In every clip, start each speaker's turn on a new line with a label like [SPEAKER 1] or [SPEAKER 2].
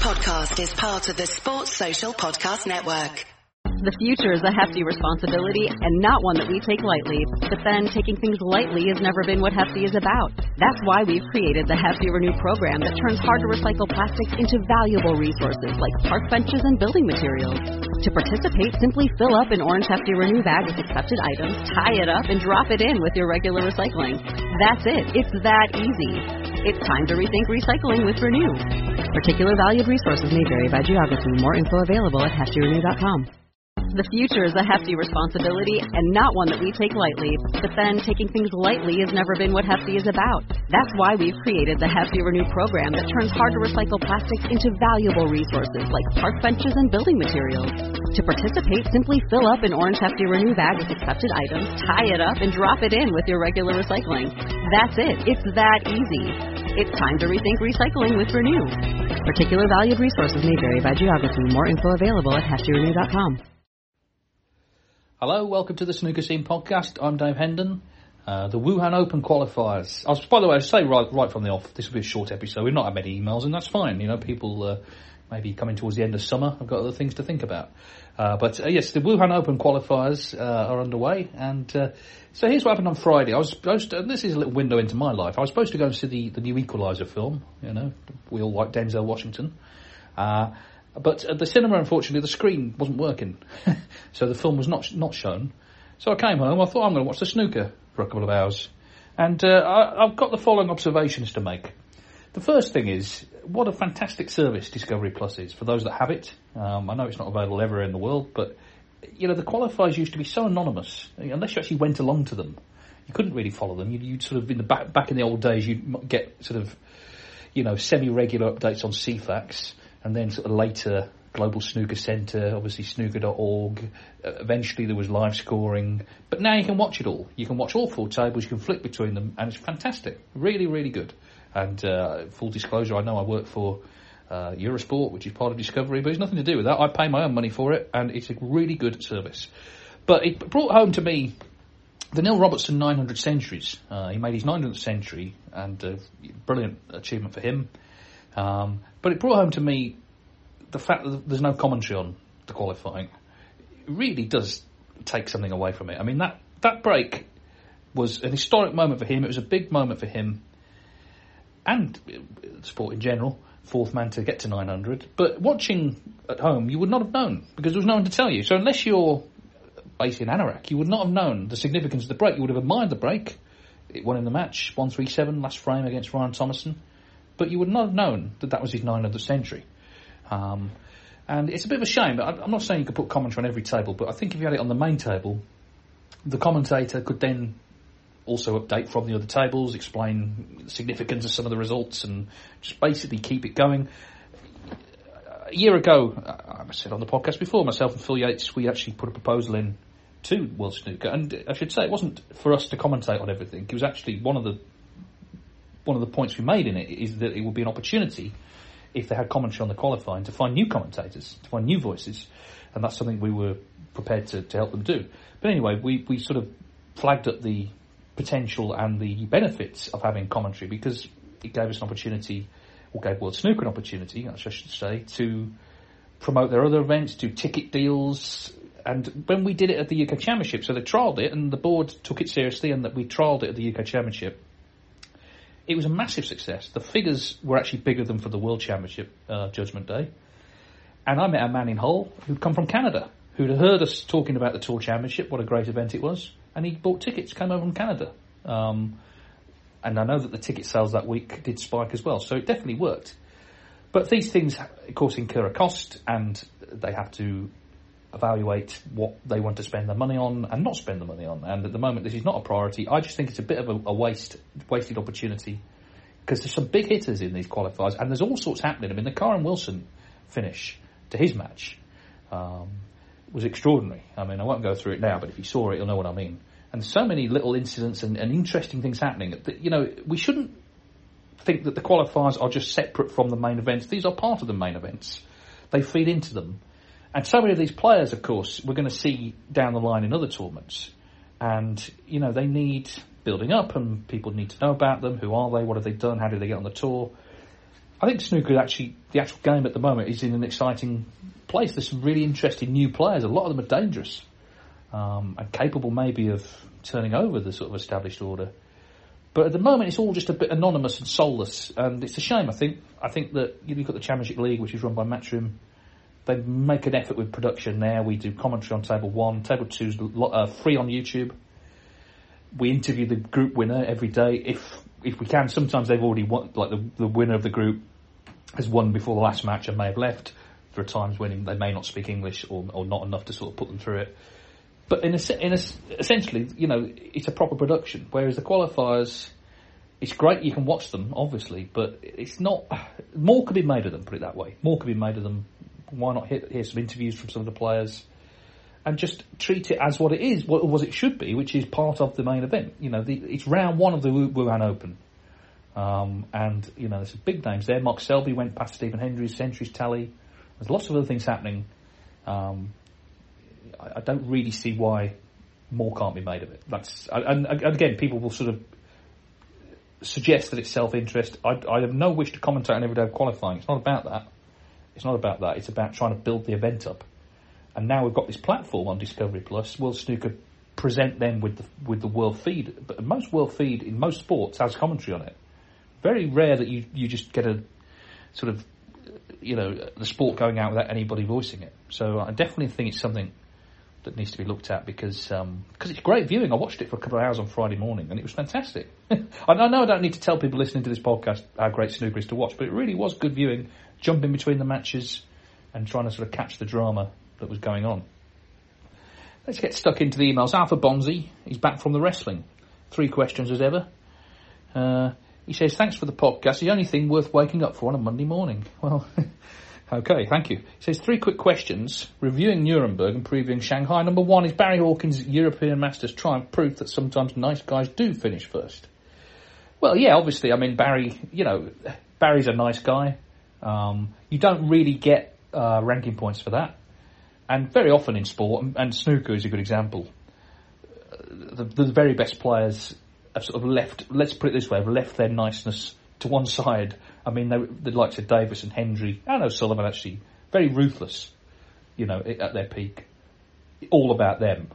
[SPEAKER 1] podcast is part of the Sports Social Podcast Network.
[SPEAKER 2] The future is a hefty responsibility and not one that we take lightly. But then, taking things lightly has never been what Hefty is about. That's why we've created the Hefty Renew program that turns hard-to-recycle plastics into valuable resources like park benches and building materials. To participate, simply fill up an orange Hefty Renew bag with accepted items, tie it up, and drop it in with your regular recycling. That's it. It's that easy. It's time to rethink recycling with Renew. Particular valued resources may vary by geography. More info available at heftyrenew.com. The future is a hefty responsibility and not one that we take lightly. But then, taking things lightly has never been what Hefty is about. That's why we've created the Hefty Renew program that turns hard-to-recycle plastics into valuable resources like park benches and building materials. To participate, simply fill up an orange Hefty Renew bag with accepted items, tie it up, and drop it in with your regular recycling. That's it. It's that easy. It's time to rethink recycling with Renew. Particular valued resources may vary by geography. More info available at heftyrenew.com.
[SPEAKER 3] Hello, welcome to the Snooker Scene podcast. I'm Dave Hendon. The Wuhan Open qualifiers. By the way, I say right from the off, this will be a short episode. We've not had many emails, and that's fine. You know, people maybe coming towards the end of summer. I've got other things to think about. Yes, the Wuhan Open qualifiers are underway, and so here's what happened on Friday. I was supposed to, and this is a little window into my life. I was supposed to go and see the new Equalizer film. You know, we all like Denzel Washington. But at the cinema, unfortunately, the screen wasn't working, so the film was not shown. So I came home. I thought I'm going to watch the snooker for a couple of hours, and I've got the following observations to make. The first thing is, what a fantastic service Discovery Plus is for those that have it. I know it's not available everywhere in the world, but you know the qualifiers used to be so anonymous. Unless you actually went along to them, you couldn't really follow them. You'd sort of in the back in the old days, you'd get sort of semi-regular updates on CFAX. And then sort of later, Global Snooker Centre, obviously snooker.org. Eventually there was live scoring. But now you can watch it all. You can watch all four tables, you can flick between them, and it's fantastic. Really, really good. And full disclosure, I know I work for Eurosport, which is part of Discovery, but it's nothing to do with that. I pay my own money for it, and it's a really good service. But it brought home to me the Neil Robertson 900 centuries. He made his 900th century, and brilliant achievement for him. But it brought home to me the fact that there's no commentary on the qualifying. It really does take something away from it. I mean, that break was an historic moment for him. It was a big moment for him and sport in general, fourth man to get to 900. But watching at home, you would not have known because there was no one to tell you. So unless you're based in Anorak, you would not have known the significance of the break. You would have admired the break. It won in the match, 137, last frame against Ryan Thomason. But you would not have known that was his 900th century. And it's a bit of a shame, but I'm not saying you could put commentary on every table, but I think if you had it on the main table, the commentator could then also update from the other tables, explain the significance of some of the results, and just basically keep it going. A year ago, I said on the podcast before, myself and Phil Yates, we actually put a proposal in to World Snooker, and I should say it wasn't for us to commentate on everything. It was actually one of the points we made in it is that it would be an opportunity, if they had commentary on the qualifying, to find new commentators, to find new voices, and that's something we were prepared to help them do. But anyway, we sort of flagged up the potential and the benefits of having commentary because it gave us an opportunity, or gave World Snooker an opportunity, I should say, to promote their other events, do ticket deals. And when we did it at the UK Championship, so they trialled it, and the board took it seriously, and that we trialled it at the UK Championship. It was a massive success. The figures were actually bigger than for the World Championship Judgment Day. And I met a man in Hull who'd come from Canada, who'd heard us talking about the Tour Championship, what a great event it was, and he bought tickets, came over from Canada. And I know that the ticket sales that week did spike as well, so it definitely worked. But these things, of course, incur a cost, and they have to evaluate what they want to spend their money on and not spend the money on. And at the moment, this is not a priority. I just think it's a bit of a wasted opportunity because there's some big hitters in these qualifiers and there's all sorts happening. I mean, the Karen Wilson finish to his match was extraordinary. I mean, I won't go through it now, but if you saw it, you'll know what I mean. And so many little incidents and interesting things happening. You know, we shouldn't think that the qualifiers are just separate from the main events. These are part of the main events. They feed into them. And so many of these players, of course, we're going to see down the line in other tournaments. And, you know, they need building up and people need to know about them. Who are they? What have they done? How do they get on the tour? I think snooker actually, the actual game at the moment is in an exciting place. There's some really interesting new players. A lot of them are dangerous and capable maybe of turning over the sort of established order. But at the moment, it's all just a bit anonymous and soulless, and it's a shame. I think that you've got the Championship League, which is run by Matchroom. They make an effort with production there. We do commentary on Table 1. Table 2 is free on YouTube. We interview the group winner every day, if we can. Sometimes they've already won, like the winner of the group has won before the last match and may have left. There are times when they may not speak English or not enough to sort of put them through it. But essentially, it's a proper production. Whereas the qualifiers, it's great you can watch them, obviously, but it's not. More could be made of them. Put it that way. More could be made of them. Why not hear some interviews from some of the players, and just treat it as what it is, what it should be, which is part of the main event. It's round 1 of the Wuhan Open, and there's some big names there. Mark Selby went past Stephen Hendry's centuries tally. There's lots of other things happening. I don't really see why more can't be made of it. And again, people will sort of suggest that it's self-interest. I have no wish to commentate on every day of qualifying. It's not about that. It's about trying to build the event up. And now we've got this platform on Discovery Plus. World Snooker present them with the world feed. But most world feed in most sports has commentary on it. Very rare that you just get a sort of the sport going out without anybody voicing it. So I definitely think it's something that needs to be looked at because it's great viewing. I watched it for a couple of hours on Friday morning and it was fantastic. I know I don't need to tell people listening to this podcast how great snooker is to watch, but it really was good viewing, jumping between the matches and trying to sort of catch the drama that was going on. Let's get stuck into the emails. Alpha Bonzi, he's back from the wrestling. 3 questions as ever. He says, thanks for the podcast. The only thing worth waking up for on a Monday morning. Well, okay, thank you. He says, 3 quick questions. Reviewing Nuremberg and previewing Shanghai. Number 1, is Barry Hawkins' European Masters triumph proof that sometimes nice guys do finish first? Well, yeah, obviously. I mean, Barry's a nice guy. You don't really get ranking points for that. And very often in sport, and snooker is a good example, the very best players have sort of left, let's put it this way, have left their niceness to one side. I mean, the likes of Davis and Hendry, and O'Sullivan actually, very ruthless, at their peak. All about them,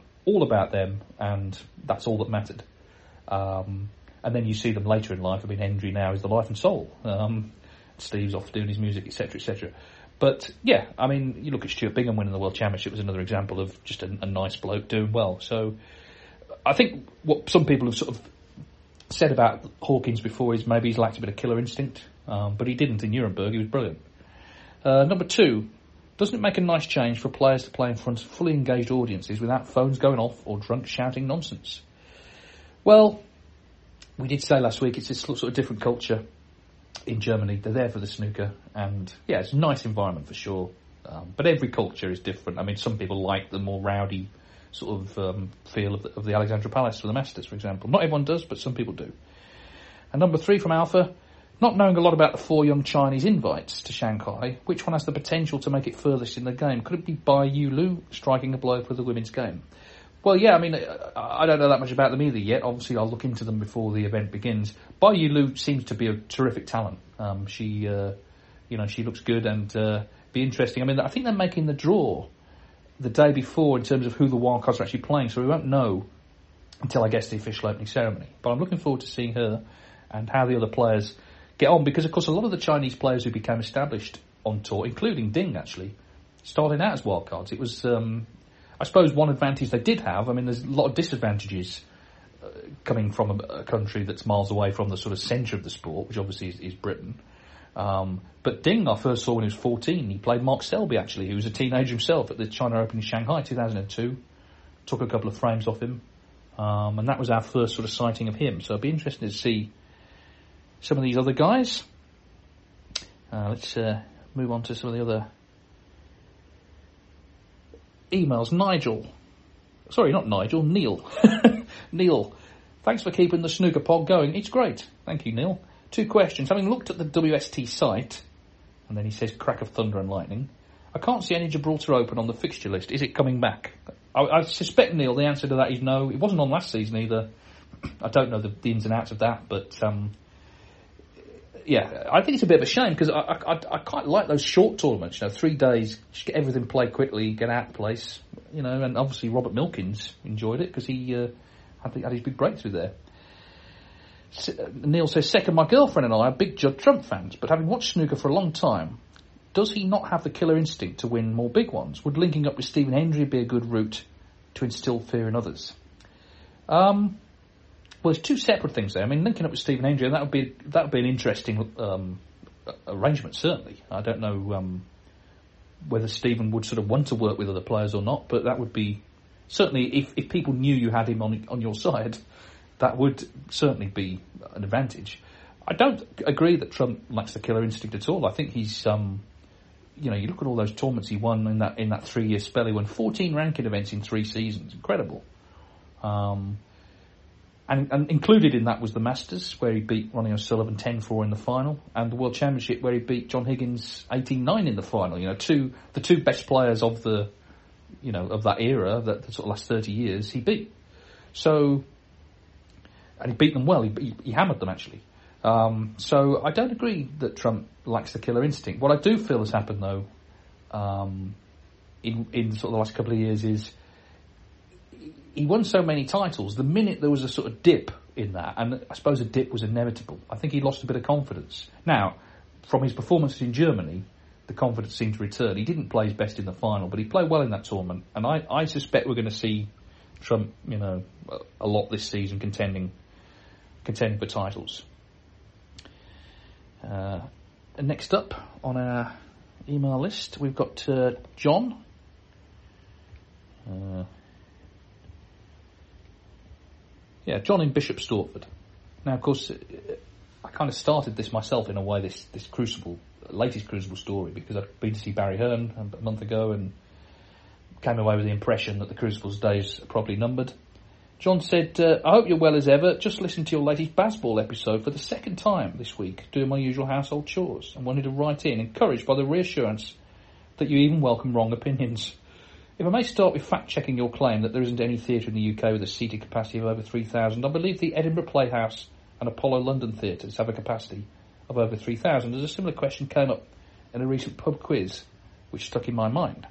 [SPEAKER 3] and that's all that mattered. And then you see them later in life. I mean, Hendry now is the life and soul. Steve's off doing his music, etc., etc. But, yeah, I mean, you look at Stuart Bingham winning the World Championship was another example of just a nice bloke doing well. So I think what some people have sort of said about Hawkins before is maybe he's lacked a bit of killer instinct, but he didn't in Nuremberg. He was brilliant. Number 2, doesn't it make a nice change for players to play in front of fully engaged audiences without phones going off or drunks shouting nonsense? Well, we did say last week it's a sort of different culture in Germany. They're there for the snooker, and yeah, it's a nice environment for sure. But every culture is different. I mean, some people like the more rowdy sort of feel of the Alexandra Palace for the Masters, for example. Not everyone does, but some people do. And number 3 from Alpha, not knowing a lot about the 4 young Chinese invites to Shanghai, which one has the potential to make it furthest in the game? Could it be Bai Yu Lu striking a blow for the women's game? Well, yeah, I mean, I don't know that much about them either yet. Obviously, I'll look into them before the event begins. Bai Yu Lu seems to be a terrific talent. She looks good and be interesting. I mean, I think they're making the draw the day before in terms of who the wildcards are actually playing, so we won't know until, I guess, the official opening ceremony. But I'm looking forward to seeing her and how the other players get on, because, of course, a lot of the Chinese players who became established on tour, including Ding, actually, started out as wildcards. It was, I suppose, one advantage they did have. I mean, there's a lot of disadvantages coming from a country that's miles away from the sort of centre of the sport, which obviously is Britain. But Ding, I first saw when he was 14. He played Mark Selby, actually, who was a teenager himself at the China Open in Shanghai 2002. Took a couple of frames off him. And that was our first sort of sighting of him. So it'd be interesting to see some of these other guys. Let's move on to some of the other emails. Neil. Neil, thanks for keeping the snooker pod going. It's great. Thank you, Neil. 2 questions. Having looked at the WST site, and then he says crack of thunder and lightning, I can't see any Gibraltar Open on the fixture list. Is it coming back? I suspect, Neil, the answer to that is no. It wasn't on last season either. I don't know the ins and outs of that, but Yeah, I think it's a bit of a shame because I quite like those short tournaments. 3 days, just get everything played quickly, get out of place. And obviously Robert Milkins enjoyed it because he had his big breakthrough there. Neil says, second, my girlfriend and I are big Judd Trump fans, but having watched snooker for a long time, does he not have the killer instinct to win more big ones? Would linking up with Stephen Hendry be a good route to instill fear in others? Well, there's two separate things there. I mean, linking up with Stephen Hendry, that would be an interesting arrangement, certainly. I don't know whether Stephen would sort of want to work with other players or not, but that would be certainly, if people knew you had him on your side, that would certainly be an advantage. I don't agree that Trump lacks the killer instinct at all. I think he's, you look at all those tournaments he won in that 3-year spell. He won 14 ranking events in 3 seasons. Incredible. And included in that was the Masters, where he beat Ronnie O'Sullivan 10-4 in the final, and the World Championship, where he beat John Higgins 18-9 in the final. The two best players of of that era, the sort of last 30 years, he beat. So, and he beat them well. He hammered them, actually. So I don't agree that Trump lacks the killer instinct. What I do feel has happened, though, in sort of the last couple of years is he won so many titles. The minute there was a sort of dip in that, and I suppose a dip was inevitable, I think he lost a bit of confidence. Now, from his performances in Germany, the confidence seemed to return. He didn't play his best in the final, but he played well in that tournament, and I suspect we're going to see Trump, a lot this season contending for titles. And next up on our email list, we've got John. John in Bishop Stortford. Now, of course, I kind of started this myself in a way, this latest Crucible story, because I'd been to see Barry Hearn a month ago and came away with the impression that the Crucible's days are probably numbered. John said, I hope you're well as ever. Just listened to your latest Bazball episode for the second time this week, doing my usual household chores, and wanted to write in, encouraged by the reassurance that you even welcome wrong opinions. If I may start with fact-checking your claim that there isn't any theatre in the UK with a seating capacity of over 3,000, I believe the Edinburgh Playhouse and Apollo London theatres have a capacity of over 3,000, as a similar question came up in a recent pub quiz, which stuck in my mind.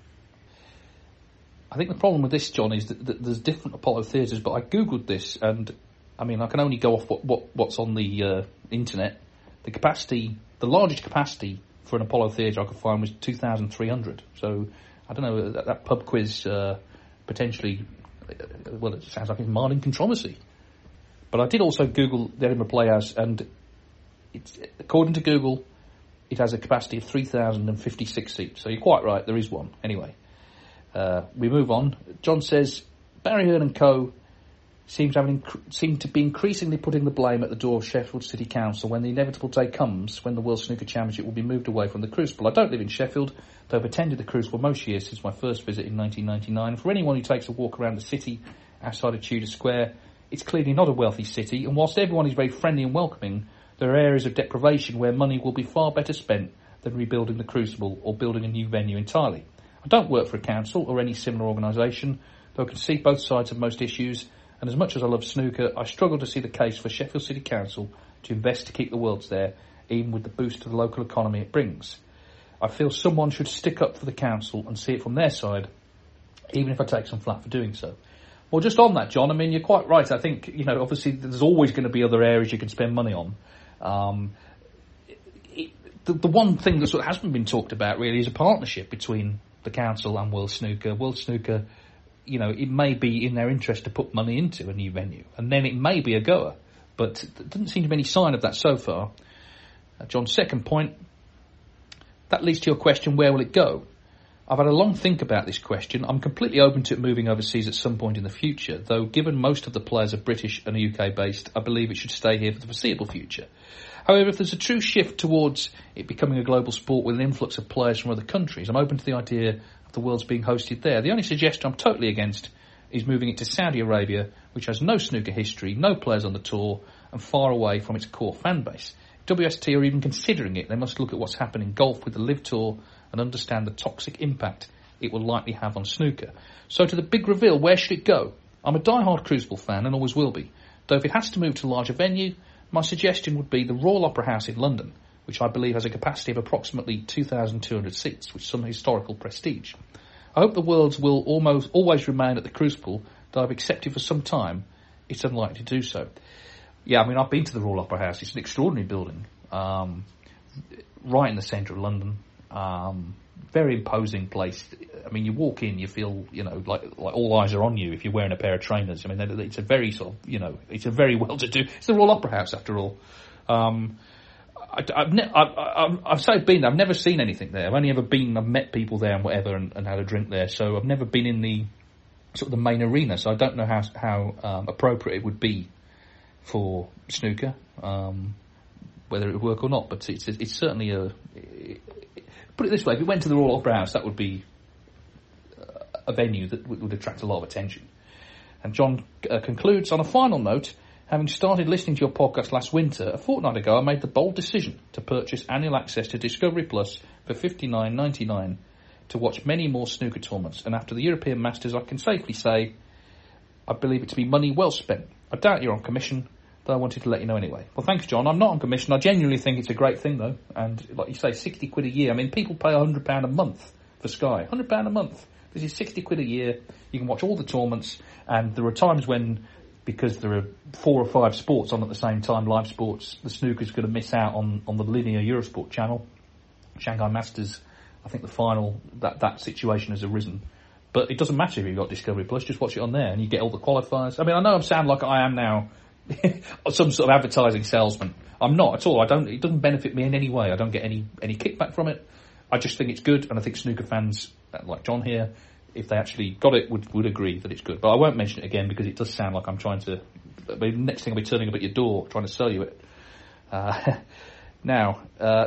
[SPEAKER 3] I think the problem with this, John, is that there's different Apollo theatres, but I googled this, and I mean, I can only go off what's on the internet. The largest capacity for an Apollo theatre I could find was 2,300. So I don't know, that pub quiz potentially, well, it sounds like it's mild controversy. But I did also Google the Edinburgh Playhouse, and according to Google, it has a capacity of 3,056 seats. So you're quite right, there is one. Anyway. We move on. John says, Barry Hearn and co. seem to be increasingly putting the blame at the door of Sheffield City Council when the inevitable day comes when the World Snooker Championship will be moved away from the Crucible. I don't live in Sheffield, though I've attended the Crucible most years since my first visit in 1999. For anyone who takes a walk around the city outside of Tudor Square, it's clearly not a wealthy city, and whilst everyone is very friendly and welcoming, there are areas of deprivation where money will be far better spent than rebuilding the Crucible or building a new venue entirely. I don't work for a council or any similar organisation, though I can see both sides of most issues, and as much as I love snooker, I struggle to see the case for Sheffield City Council to invest to keep the Worlds there, even with the boost to the local economy it brings. I feel someone should stick up for the council and see it from their side, even if I take some flack for doing so. Well, just on that, John, I mean, you're quite right. I think, obviously there's always going to be other areas you can spend money on. The one thing that sort of hasn't been talked about really is a partnership between the council and World Snooker. World Snooker, it may be in their interest to put money into a new venue, and then it may be a goer, but there doesn't seem to be any sign of that so far. John's second point, that leads to your question, where will it go? I've had a long think about this question. I'm completely open to it moving overseas at some point in the future, though given most of the players are British and UK based, I believe it should stay here for the foreseeable future. However, if there's a true shift towards it becoming a global sport with an influx of players from other countries, I'm open to the idea of the Worlds being hosted there. The only suggestion I'm totally against is moving it to Saudi Arabia, which has no snooker history, no players on the tour, and far away from its core fan base. If WST are even considering it, they must look at what's happened in golf with the Live Tour and understand the toxic impact it will likely have on snooker. So to the big reveal, where should it go? I'm a die-hard Crucible fan and always will be, though if it has to move to a larger venue, My suggestion would be the Royal Opera House in London, which I believe has a capacity of approximately 2,200 seats, with some historical prestige. I hope the Worlds will always remain at the Crucible, though I've accepted for some time it's unlikely to do so. Yeah, I mean, I've been to the Royal Opera House. It's an extraordinary building, right in the centre of London. Very imposing place. I mean, you walk in, you feel, like all eyes are on you if you're wearing a pair of trainers. I mean, it's a very sort of, it's a very well-to-do. It's the Royal Opera House, after all. I've so been there. I've never seen anything there. I've only ever been. I've met people there and whatever, and had a drink there. So I've never been in the sort of the main arena. So I don't know how appropriate it would be for snooker, whether it would work or not. But it's certainly put it this way: if it went to the Royal Opera House, that would be a venue that would attract a lot of attention. And John concludes on a final note. Having started listening to your podcast last winter, a fortnight ago I made the bold decision to purchase annual access to Discovery Plus for $59.99 to watch many more snooker tournaments. And after the European Masters, I can safely say I believe it to be money well spent. I doubt you're on commission, though I wanted to let you know anyway. Well, thanks, John. I'm not on commission. I genuinely think it's a great thing, though. And like you say, £60 a year. I mean, people pay £100 a month for Sky. £100 a month. This is £60 a year. You can watch all the tournaments, and there are times when, because there are 4 or 5 sports on at the same time, live sports, the snooker's going to miss out on the linear Eurosport channel. Shanghai Masters, I think the final, that situation has arisen. But it doesn't matter if you've got Discovery Plus, just watch it on there and you get all the qualifiers. I mean, I know I sound like I am now some sort of advertising salesman. I'm not at all. It doesn't benefit me in any way. I don't get any kickback from it. I just think it's good, and I think snooker fans, like John here, if they actually got it, would agree that it's good. But I won't mention it again because it does sound like I'm trying to... The next thing I'll be turning up at your door trying to sell you it. Now,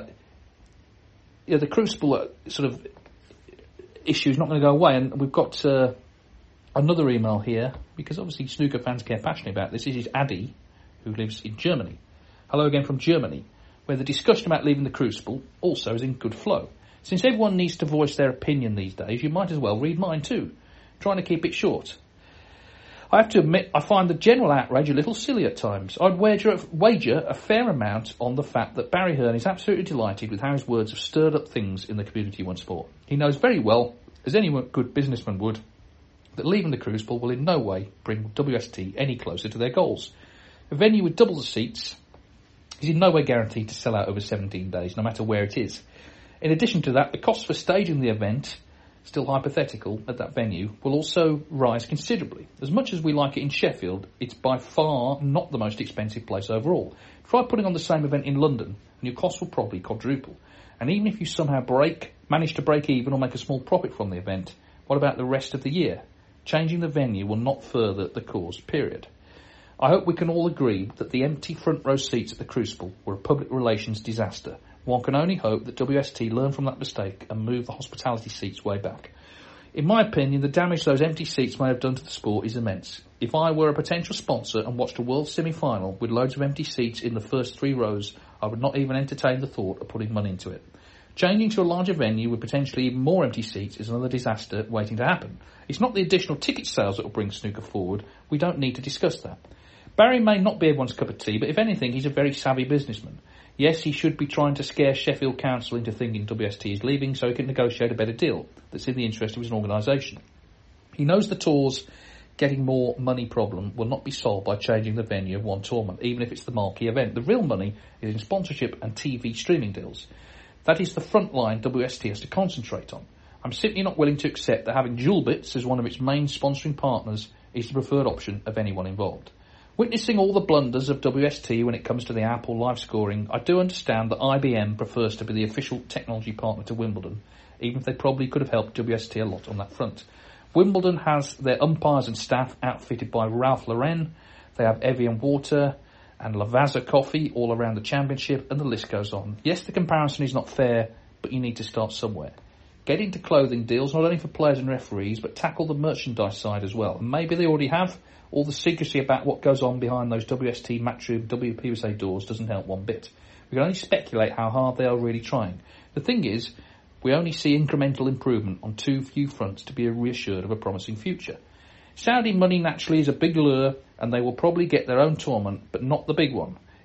[SPEAKER 3] the Crucible sort of issue is not going to go away, and we've got another email here, because obviously snooker fans care passionately about this. This is Addy, who lives in Germany. Hello again from Germany, where the discussion about leaving the Crucible also is in good flow. Since everyone needs to voice their opinion these days, you might as well read mine too, trying to keep it short. I have to admit, I find the general outrage a little silly at times. I'd wager a fair amount on the fact that Barry Hearn is absolutely delighted with how his words have stirred up things in the community once more. He knows very well, as any good businessman would, that leaving the Crucible will in no way bring WST any closer to their goals. A venue with double the seats is in no way guaranteed to sell out over 17 days, no matter where it is. In addition to that, the cost for staging the event, still hypothetical, at that venue, will also rise considerably. As much as we like it in Sheffield, it's by far not the most expensive place overall. Try putting on the same event in London, and your costs will probably quadruple. And even if you somehow manage to break even or make a small profit from the event, what about the rest of the year? Changing the venue will not further the cause, period. I hope we can all agree that the empty front row seats at the Crucible were a public relations disaster. One can only hope that WST learn from that mistake and move the hospitality seats way back. In my opinion, the damage those empty seats may have done to the sport is immense. If I were a potential sponsor and watched a World semi-final with loads of empty seats in the first 3 rows, I would not even entertain the thought of putting money into it. Changing to a larger venue with potentially even more empty seats is another disaster waiting to happen. It's not the additional ticket sales that will bring snooker forward. We don't need to discuss that. Barry may not be everyone's cup of tea, but if anything, he's a very savvy businessman. Yes, he should be trying to scare Sheffield Council into thinking WST is leaving so he can negotiate a better deal that's in the interest of his organisation. He knows the tour's getting more money problem will not be solved by changing the venue of one tournament, even if it's the marquee event. The real money is in sponsorship and TV streaming deals. That is the front line WST has to concentrate on. I'm simply not willing to accept that having Jewelbits as one of its main sponsoring partners is the preferred option of anyone involved. Witnessing all the blunders of WST when it comes to the app or live scoring, I do understand that IBM prefers to be the official technology partner to Wimbledon, even if they probably could have helped WST a lot on that front. Wimbledon has their umpires and staff outfitted by Ralph Lauren. They have Evian water and Lavazza coffee all around the championship, and the list goes on. Yes, the comparison is not fair, but you need to start somewhere. Get into clothing deals, not only for players and referees, but tackle the merchandise side as well. And maybe they already have. All the secrecy about what goes on behind those WST, Matchroom, WPUSA doors doesn't help one bit. We can only speculate how hard they are really trying. The thing is, we only see incremental improvement on too few fronts to be reassured of a promising future. Saudi money naturally is a big lure, and they will probably get their own tournament, but not the big one.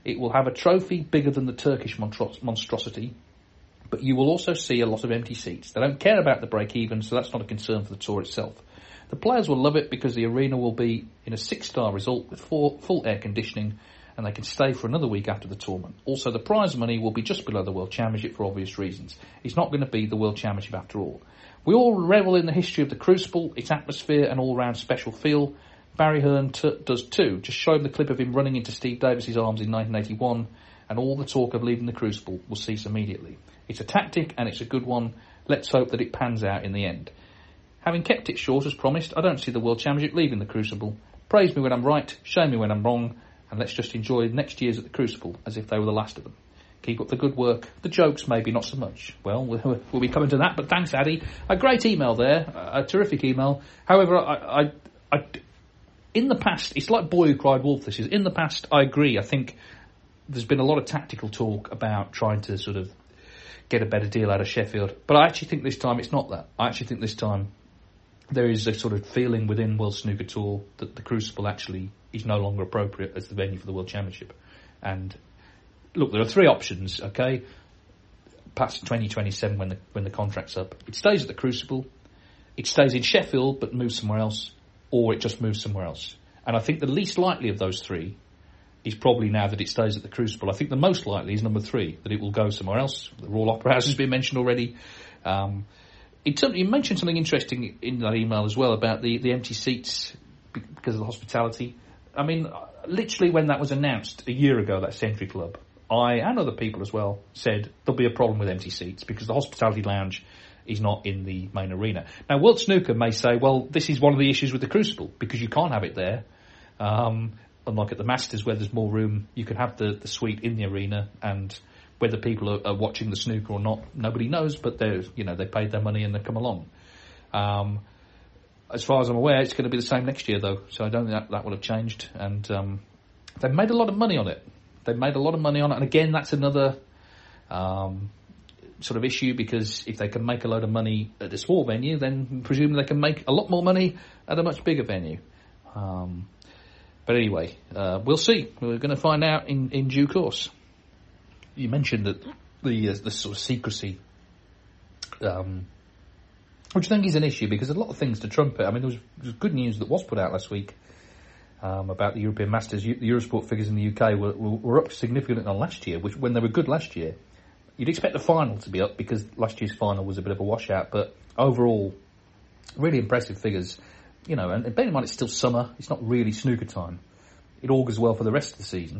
[SPEAKER 3] It will have a trophy bigger than the Turkish monstrosity, but you will also see a lot of empty seats. They don't care about the break-even, so that's not a concern for the tour itself. The players will love it because the arena will be in a 6-star resort with full air conditioning, and they can stay for another week after the tournament. Also, the prize money will be just below the World Championship for obvious reasons. It's not going to be the World Championship after all. We all revel in the history of the Crucible, its atmosphere and all-round special feel. Barry Hearn does too. Just show him the clip of him running into Steve Davis's arms in 1981, and all the talk of leaving the Crucible will cease immediately. It's a tactic, and it's a good one. Let's hope that it pans out in the end. Having kept it short as promised, I don't see the World Championship leaving the Crucible. Praise me when I'm right, shame me when I'm wrong, and let's just enjoy next year's at the Crucible as if they were the last of them. Keep up the good work. The jokes, maybe not so much. Well, we'll be coming to that, but thanks, Addy. A great email there, a terrific email. However, I in the past, it's like Boy Who Cried Wolf, this is. In the past, I agree. I think there's been a lot of tactical talk about trying to sort of get a better deal out of Sheffield, but I actually think this time it's not that. I actually think this time there is a sort of feeling within World Snooker Tour that the Crucible actually is no longer appropriate as the venue for the World Championship. And look, there are 3 options, okay? Past 2027 when the contract's up. It stays at the Crucible, it stays in Sheffield but moves somewhere else, or it just moves somewhere else. And I think the least likely of those 3 is probably now that it stays at the Crucible. I think the most likely is number 3, that it will go somewhere else. The Royal Opera House has been mentioned already. You mentioned something interesting in that email as well about the empty seats because of the hospitality. I mean, literally when that was announced a year ago, that Century Club, I and other people as well said there'll be a problem with empty seats because the hospitality lounge is not in the main arena. Now, World Snooker may say, well, this is one of the issues with the Crucible because you can't have it there. Unlike at the Masters where there's more room, you can have the suite in the arena, and whether people are watching the snooker or not, nobody knows, but they paid their money and they come along. As far as I'm aware, it's going to be the same next year, though, so I don't think that will have changed. And they've made a lot of money on it. And again, that's another sort of issue, because if they can make a load of money at a small venue, then presumably they can make a lot more money at a much bigger venue. But anyway, we'll see. We're going to find out in due course. You mentioned that the sort of secrecy, which I think is an issue because there's a lot of things to trump it. I mean, there was good news that was put out last week about the European Masters. The Eurosport figures in the UK were up significantly on last year, which when they were good last year, you'd expect the final to be up because last year's final was a bit of a washout. But overall, really impressive figures. And bear in mind it's still summer. It's not really snooker time. It augurs well for the rest of the season.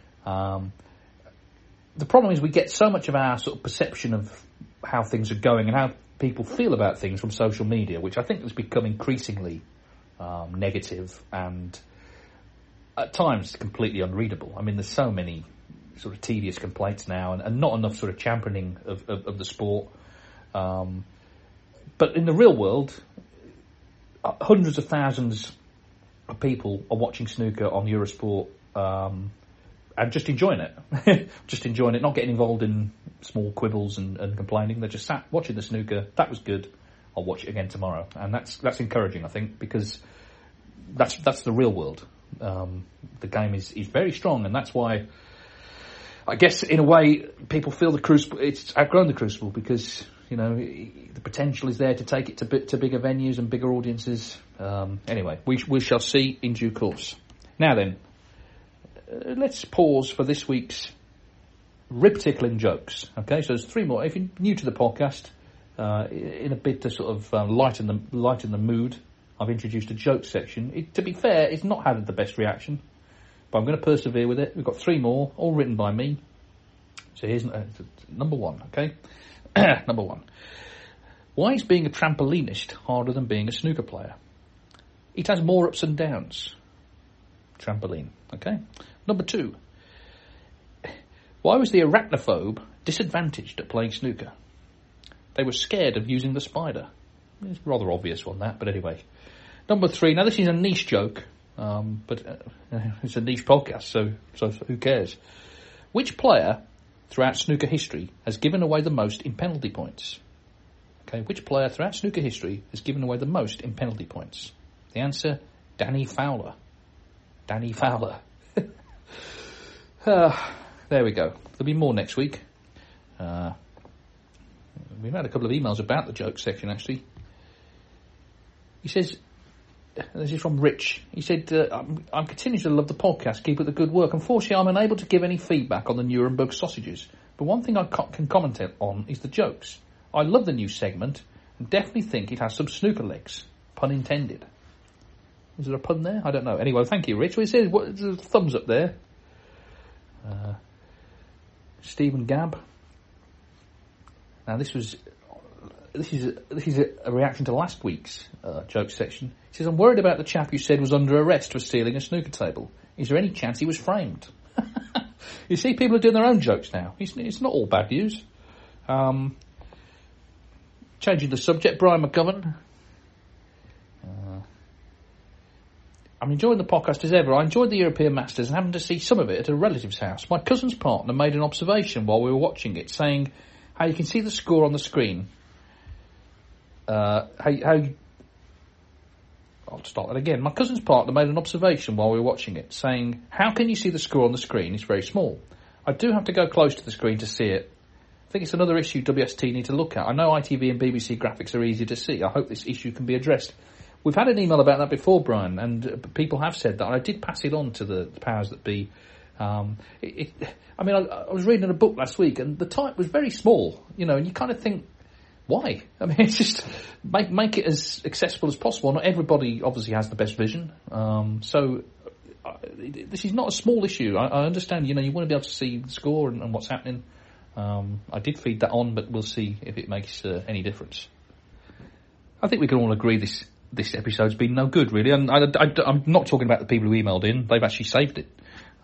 [SPEAKER 3] The problem is we get so much of our sort of perception of how things are going and how people feel about things from social media, which I think has become increasingly negative and at times completely unreadable. I mean, there's so many sort of tedious complaints now and not enough sort of championing of the sport. But in the real world, hundreds of thousands of people are watching snooker on Eurosport and just enjoying it. Not getting involved in small quibbles and complaining. They're just sat watching the snooker. That was good. I'll watch it again tomorrow. And that's encouraging, I think, because that's the real world. The game is very strong, and that's why I guess in a way people feel the Crucible, it's outgrown the Crucible because the potential is there to take it to bigger venues and bigger audiences. Anyway, we shall see in due course. Now then, let's pause for this week's rib-tickling jokes. Okay, so there's 3 more. If you're new to the podcast, in a bid to sort of lighten the mood, I've introduced a joke section. To be fair, it's not had the best reaction, but I'm going to persevere with it. We've got 3 more, all written by me. So here's number 1, okay? Number 1. Why is being a trampolinist harder than being a snooker player? It has more ups and downs. Trampoline, okay? Number 2. Why was the arachnophobe disadvantaged at playing snooker? They were scared of using the spider. It's a rather obvious one, that, but anyway. Number 3. Now, this is a niche joke, but it's a niche podcast, so who cares? Which player throughout snooker history has given away the most in penalty points? Okay, which player throughout snooker history has given away the most in penalty points? The answer, Danny Fowler. Danny Fowler. There we go. There'll be more next week. We've had a couple of emails about the joke section, actually. He says, this is from Rich. He said, I'm continuing to love the podcast. Keep up the good work. Unfortunately, I'm unable to give any feedback on the Nuremberg sausages. But one thing I can comment on is the jokes. I love the new segment and definitely think it has some snooker legs. Pun intended. Is there a pun there? I don't know. Anyway, thank you, Rich. Well, it says, there's a thumbs up there. Stephen Gabb. Now, this is a reaction to last week's joke section. He says, I'm worried about the chap you said was under arrest for stealing a snooker table. Is there any chance he was framed? You see, people are doing their own jokes now. It's not all bad news. Changing the subject, Brian McGovern. I'm enjoying the podcast as ever. I enjoyed the European Masters and happened to see some of it at a relative's house. My cousin's partner made an observation while we were watching it, saying how you can see the score on the screen. I'll start that again. My cousin's partner made an observation while we were watching it, saying, how can you see the score on the screen? It's very small. I do have to go close to the screen to see it. I think it's another issue WST need to look at. I know ITV and BBC graphics are easy to see. I hope this issue can be addressed. We've had an email about that before, Brian, and people have said that. And I did pass it on to the powers that be. I was reading a book last week, and the type was very small, and you kind of think, why? I mean, it's just make it as accessible as possible. Not everybody obviously has the best vision, so this is not a small issue. I understand, you want to be able to see the score and what's happening. I did feed that on, but we'll see if it makes any difference. I think we can all agree this episode's been no good, really. And I'm not talking about the people who emailed in; they've actually saved it.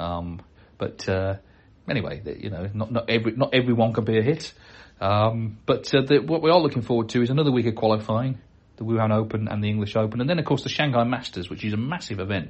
[SPEAKER 3] Anyway, not everyone can be a hit. What we are looking forward to is another week of qualifying, the Wuhan Open and the English Open, and then of course the Shanghai Masters, which is a massive event.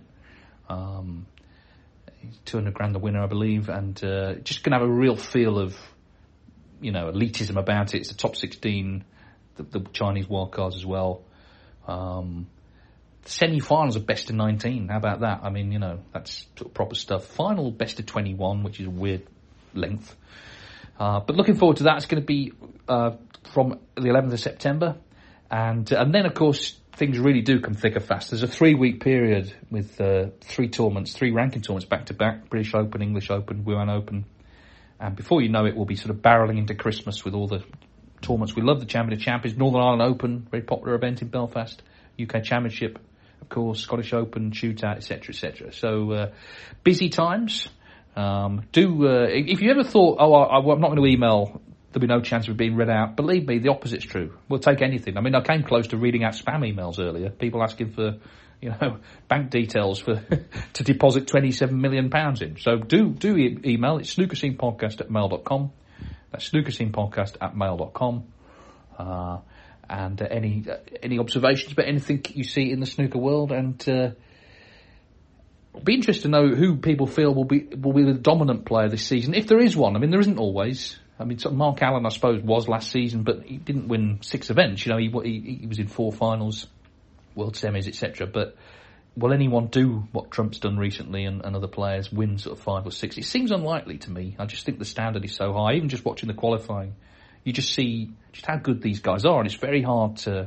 [SPEAKER 3] 200 grand the winner, I believe, and just going to have a real feel of, elitism about it. It's the top 16, the Chinese wildcards as well. Semi-finals are best of 19. How about that? I mean, that's sort of proper stuff. Final best of 21, which is a weird length. But looking forward to that. It's going to be from the 11th of September. And then, of course, things really do come thick or fast. There's a 3-week period with 3 ranking tournaments back-to-back. British Open, English Open, Wuhan Open. And before you know it, we'll be sort of barrelling into Christmas with all the tournaments. We love the Champion of Champions, Northern Ireland Open, very popular event in Belfast, UK Championship, of course, Scottish Open, Shootout, etc., etc. So, busy times. If you ever thought, I'm not going to email, there'll be no chance of it being read out, believe me, the opposite's true. We'll take anything. I mean, I came close to reading out spam emails earlier, people asking for, bank details to deposit £27 million in. So do email. It's snookerscenepodcast@mail.com. That's snookerscenepodcast@mail.com. And any observations about anything you see in the snooker world, and it'll be interesting to know who people feel will be the dominant player this season, if there is one. I mean, there isn't always. I mean, sort of Mark Allen, I suppose, was last season, but he didn't win 6 events. He was in 4 finals, world semis, etc. But will anyone do what Trump's done recently and other players win sort of 5 or 6? It seems unlikely to me. I just think the standard is so high. Even just watching the qualifying, you just see just how good these guys are, and it's very hard to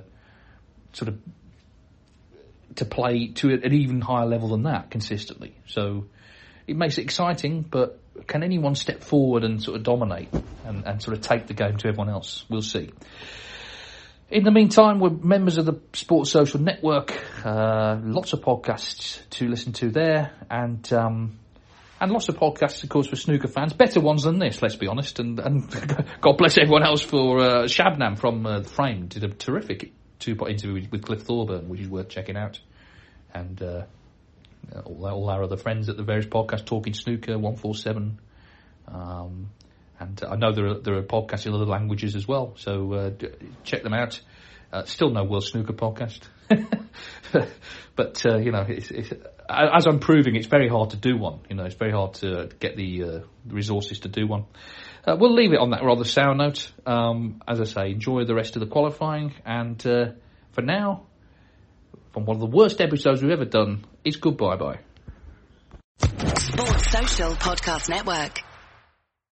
[SPEAKER 3] play to an even higher level than that consistently. So it makes it exciting, but can anyone step forward and sort of dominate and sort of take the game to everyone else? We'll see. In the meantime, we're members of the Sports Social Network. Lots of podcasts to listen to there, and lots of podcasts, of course, for snooker fans. Better ones than this, let's be honest. And God bless everyone else for Shabnam from The Frame did a terrific 2-part interview with Cliff Thorburn, which is worth checking out. And all our other friends at the various podcasts, Talking Snooker, 147. And I know there are podcasts in other languages as well, so check them out. Still no World Snooker podcast. But, it's, as I'm proving, it's very hard to do one. It's very hard to get the resources to do one. We'll leave it on that rather sour note. As I say, enjoy the rest of the qualifying. And for now, from one of the worst episodes we've ever done, it's goodbye-bye.
[SPEAKER 1] Sports Social Podcast Network.